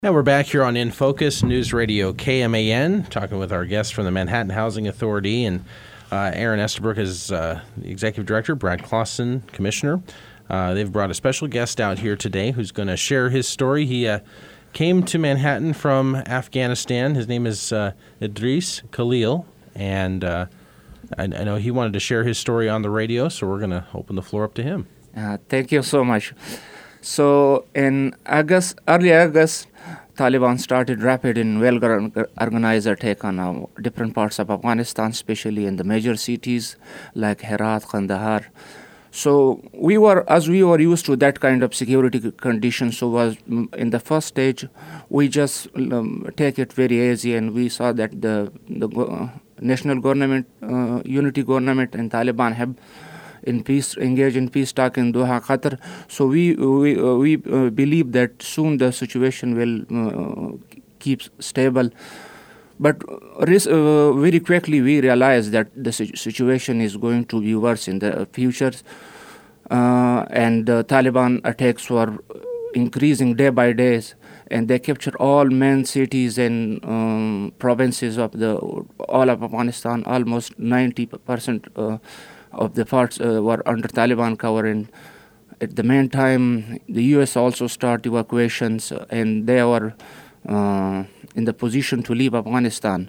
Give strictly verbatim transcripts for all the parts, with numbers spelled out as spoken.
Now we're back here on In Focus, News Radio K M A N, talking with our guests from the Manhattan Housing Authority, and uh, Aaron Estabrook is uh, the Executive Director, Brad Clausen, Commissioner. Uh, they've brought a special guest out here today who's going to share his story. He uh, came to Manhattan from Afghanistan. His name is uh, Idris Khalil, and uh, I, I know he wanted to share his story on the radio, so we're going to open the floor up to him. Uh, thank you so much. So in August, early August, Taliban started rapid and well-organized attack on uh, different parts of Afghanistan, especially in the major cities like Herat, Kandahar. So we were, as we were used to that kind of security conditions, so was in the first stage, we just um, take it very easy, and we saw that the the uh, national government, uh, unity government, and Taliban have in peace, engage in peace talk in Doha, Qatar. So we we uh, we uh, believe that soon the situation will uh, keep stable. But uh, very quickly we realized that the situation is going to be worse in the future, uh, and the Taliban attacks were increasing day by day, and they captured all main cities and um, provinces of the all of Afghanistan. Almost ninety percent uh, of the parts uh, were under Taliban cover, and at the meantime, the U S also started evacuations, and they were uh, in the position to leave Afghanistan.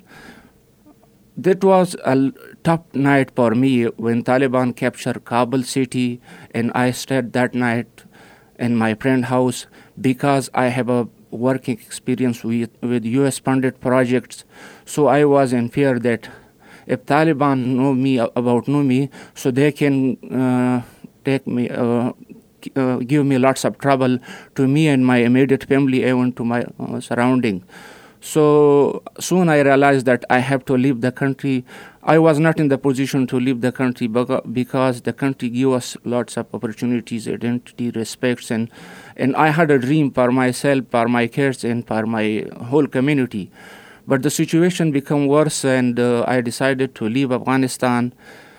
That was a tough night for me when Taliban captured Kabul city, and I stayed that night in my friend's house because I have a working experience with, with U S funded projects. So I was in fear that if Taliban know me about know me, so they can uh, take me, uh, uh, give me lots of trouble to me and my immediate family, even to my uh, surrounding. So soon I realized that I have to leave the country. I was not in the position to leave the country because the country gave us lots of opportunities, identity, respects, and and I had a dream for myself, for my kids, and for my whole community. But the situation became worse, and uh, I decided to leave Afghanistan.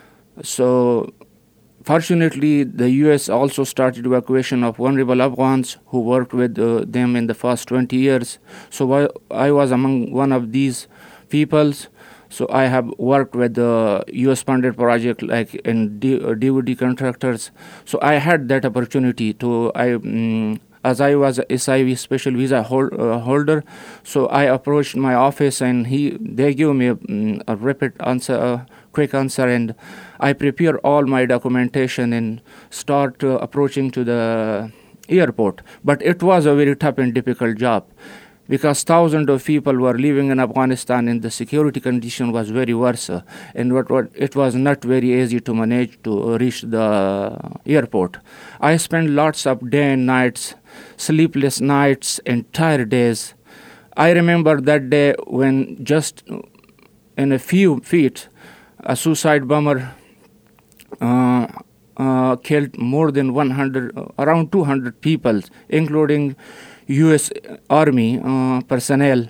So fortunately, the U S also started evacuation of vulnerable Afghans who worked with uh, them in the first twenty years. So I was among one of these peoples. So I have worked with the U S-funded project like in D- D V D contractors. So I had that opportunity to, I, um, as I was a S I V special visa hold, uh, holder, so I approached my office, and he they gave me a, um, a rapid answer, a quick answer, and I prepare all my documentation and start uh, approaching to the airport. But it was a very tough and difficult job, because thousands of people were living in Afghanistan, and the security condition was very worse, uh, and what, what it was not very easy to manage to reach the airport. I spent lots of day and nights, sleepless nights, and tired days. I remember that day when just in a few feet, a suicide bomber uh, uh, killed more than one hundred, uh, around two hundred people, including U S Army uh, personnel.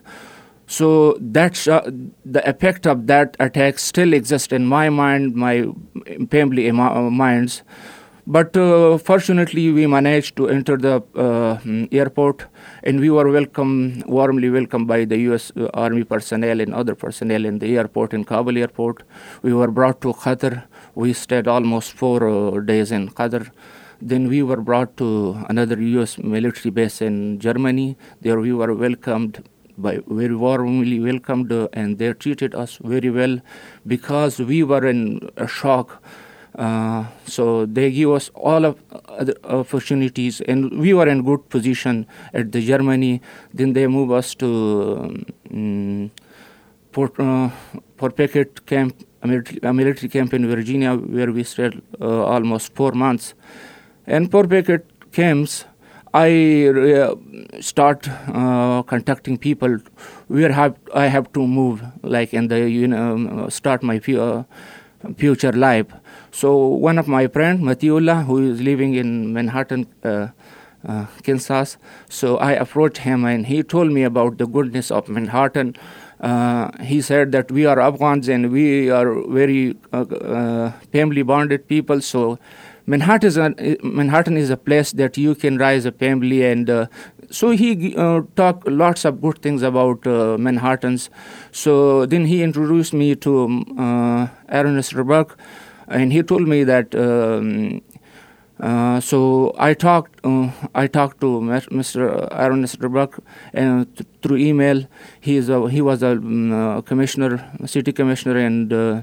So that's uh, the effect of that attack still exists in my mind, my family uh, minds. But uh, fortunately, we managed to enter the uh, airport, and we were welcome, warmly welcomed by the U S Army personnel and other personnel in the airport, in Kabul airport. We were brought to Qatar. We stayed almost four uh, days in Qatar. Then we were brought to another U S military base in Germany. There we were welcomed, by very warmly welcomed, uh, and they treated us very well because we were in a shock. Uh, so they give us all of other opportunities, and we were in good position at the Germany. Then they move us to um, Port, uh, Port Pickett camp, a military, a military camp in Virginia, where we stayed uh, almost four months. And Port Pickett camps, I uh, start uh, contacting people where have I have to move, like in the you know start my uh, future life. So one of my friends, Matiullah, who is living in Manhattan, uh, uh, Kansas, so I approached him, and he told me about the goodness of Manhattan. Uh, he said that we are Afghans, and we are very uh, uh, family bonded people, so Manhattan is, a, Manhattan is a place that you can raise a family and uh, so he uh, talked lots of good things about uh, Manhattans. So then he introduced me to um, uh, Aaron Esterberg, and he told me that. Um, uh, so I talked. Uh, I talked to Mister Aaron Esterberg, and th- through email. He is a, he was a um, uh, commissioner, city commissioner, and uh,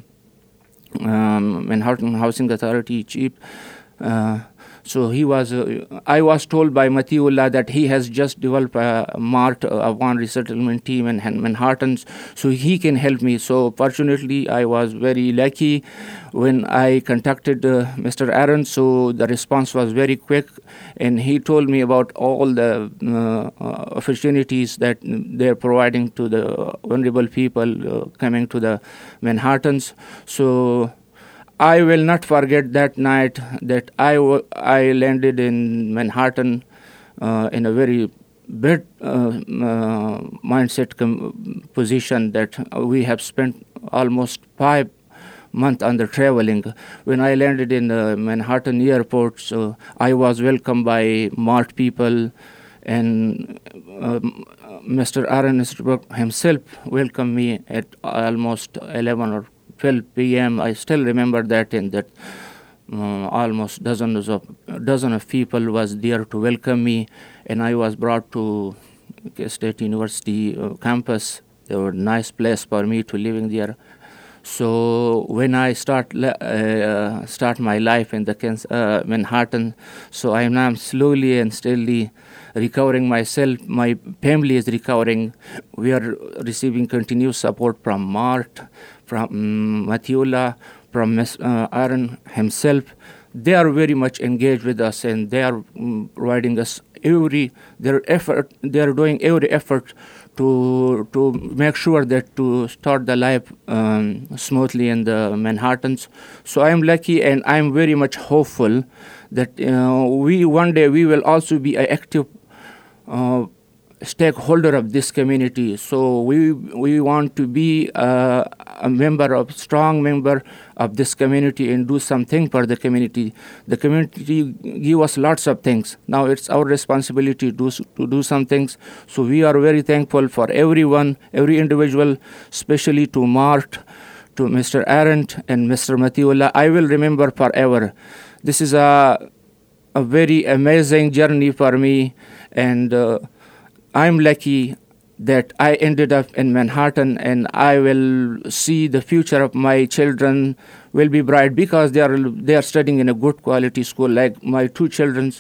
um, Manhattan Housing Authority chief. Uh, So he was. Uh, I was told by Matiullah that he has just developed a MART, a Afghan resettlement team in Manhattan, so he can help me. So fortunately, I was very lucky when I contacted uh, Mister Aaron. So the response was very quick, and he told me about all the uh, opportunities that they're providing to the vulnerable people uh, coming to the Manhattans. So I will not forget that night that I, w- I landed in Manhattan uh, in a very bad uh, uh, mindset com- position that we have spent almost five months under traveling. When I landed in the Manhattan airport, so I was welcomed by MART people, and um, Mister Aaron Esterberg himself welcomed me at almost eleven or twelve p.m. I still remember that, and that uh, almost dozens of dozen of people was there to welcome me, and I was brought to State University uh, campus. There was a nice place for me to living there. So when I start uh, start my life in the uh, Manhattan, so I am now slowly and steadily recovering myself. My family is recovering. We are receiving continuous support from MART, from um, Matiullah, from uh, Aaron himself. They are very much engaged with us, and they are um, providing us every their effort. They are doing every effort to to make sure that to start the life um, smoothly in the Manhattans. So I am lucky, and I am very much hopeful that uh, we one day we will also be an active uh, stakeholder of this community. So we we want to be uh, a member of strong member of this community and do something for the community. The community give us lots of things. Now it's our responsibility to do, to do some things. So we are very thankful for everyone, every individual, especially to MART, to Mister Arendt and Mister Matiullah. I will remember forever. This is a a very amazing journey for me, and uh, I'm lucky that I ended up in Manhattan, and I will see the future of my children will be bright because they are they are studying in a good quality school. Like my two children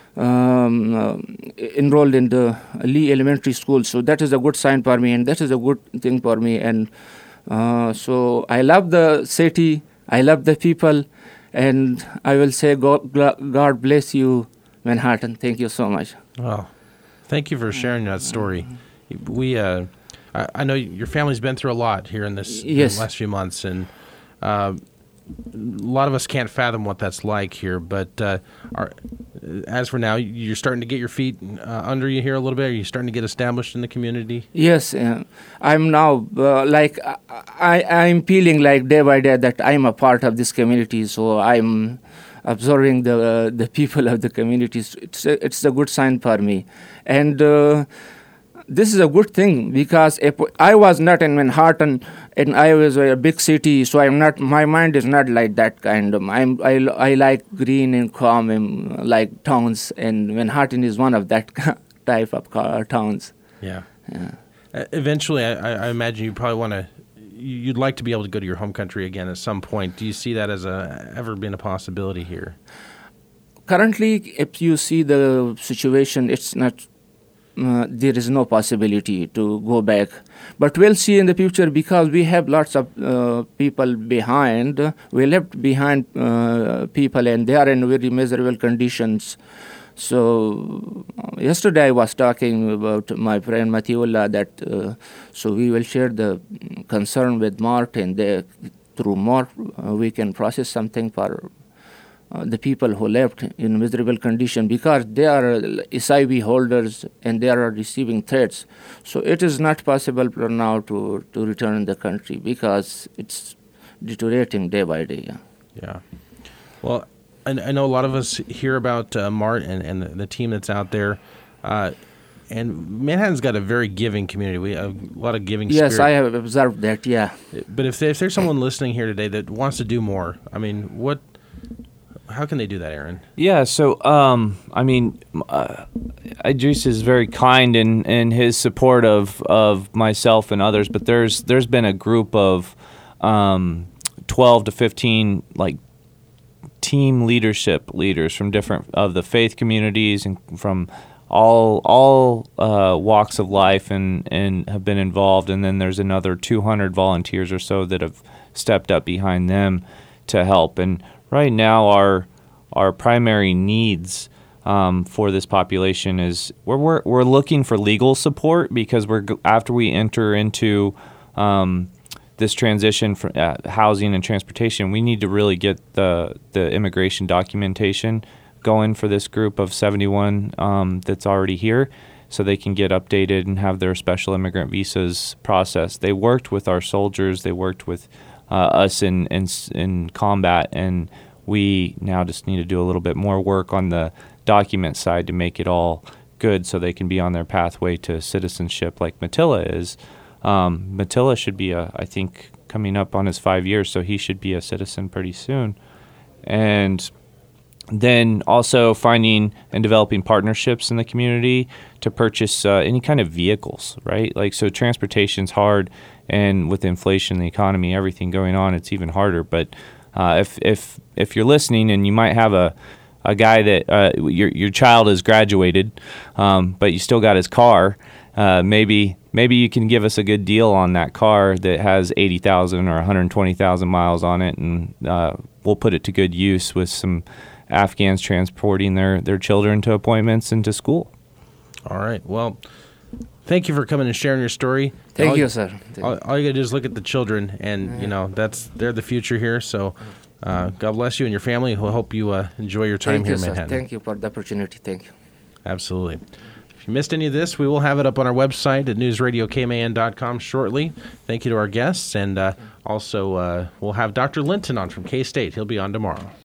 um, uh, enrolled in the Lee Elementary School, so that is a good sign for me, and that is a good thing for me. And uh, so I love the city, I love the people, and I will say God, God bless you, Manhattan. Thank you so much. Wow. Thank you for sharing that story. We, uh, I, I know your family's been through a lot here in this yes. in the last few months, and uh, a lot of us can't fathom what that's like here. But uh, are, as for now, you're starting to get your feet uh, under you here a little bit. Are you starting to get established in the community? Yes, uh, I'm now uh, like I, I'm feeling like day by day that I'm a part of this community. So I'm observing the uh, the people of the communities. It's a, it's a good sign for me, and uh, this is a good thing because if I was not in Manhattan and I was a big city, so I'm not. My mind is not like that kind of. I'm I, I like green and calm and like towns, and Manhattan is one of that type of towns. Yeah. Yeah. Uh, eventually, I, I imagine you probably want to. You'd like to be able to go to your home country again at some point. Do you see that as a ever been a possibility here? Currently, if you see the situation, it's not. Uh, there is no possibility to go back, but we'll see in the future because we have lots of uh, people behind. We left behind uh, people, and they are in very miserable conditions. So uh, yesterday I was talking about my friend Matiullah that uh, so we will share the concern with MART, and they, through MART uh, we can process something for uh, the people who left in miserable condition because they are S I V holders and they are receiving threats. So it is not possible for now to, to return in the country because it's deteriorating day by day. Yeah. Yeah. Well, I know a lot of us hear about uh, MART and, and the, the team that's out there. Uh, And Manhattan's got a very giving community. We have a lot of giving Yes, spirit. I have observed that, yeah. But if, if there's someone listening here today that wants to do more, I mean, what? How can they do that, Aaron? Yeah, so, um, I mean, uh, Idris is very kind in, in his support of, of myself and others, but there's there's been a group of um, twelve to fifteen, like, team leadership leaders from different of the faith communities and from all all uh, walks of life and, and have been involved. And then there's another two hundred volunteers or so that have stepped up behind them to help. And right now our our primary needs um, for this population is we're, we're we're looking for legal support because we're after we enter into um, this transition from uh, housing and transportation, we need to really get the the immigration documentation going for this group of seventy-one um, that's already here so they can get updated and have their special immigrant visas processed. They worked with our soldiers. They worked with uh, us in, in in combat, and we now just need to do a little bit more work on the document side to make it all good so they can be on their pathway to citizenship like Matilla is. Um, Matilla should be, a, I think, coming up on his five years, so he should be a citizen pretty soon. And then also finding and developing partnerships in the community to purchase uh, any kind of vehicles, right? Like, so transportation's hard, and with inflation, the economy, everything going on, it's even harder. But uh, if if if you're listening and you might have a a guy that uh, your your child has graduated, um, but you still got his car, uh, maybe maybe you can give us a good deal on that car that has eighty thousand or one hundred twenty thousand miles on it, and uh, we'll put it to good use with some Afghans transporting their, their children to appointments and to school. All right. Well, thank you for coming and sharing your story. Thank all, you, sir. Thank all, all you got to do is look at the children, and, yeah. you know, that's they're the future here. So uh, God bless you and your family. We hope you uh, enjoy your time Thank here you, in Manhattan. Sir. Thank you for the opportunity. Thank you. Absolutely. If you missed any of this, we will have it up on our website at news radio K M A N dot com shortly. Thank you to our guests. And uh, also, uh, we'll have Doctor Linton on from K-State. He'll be on tomorrow.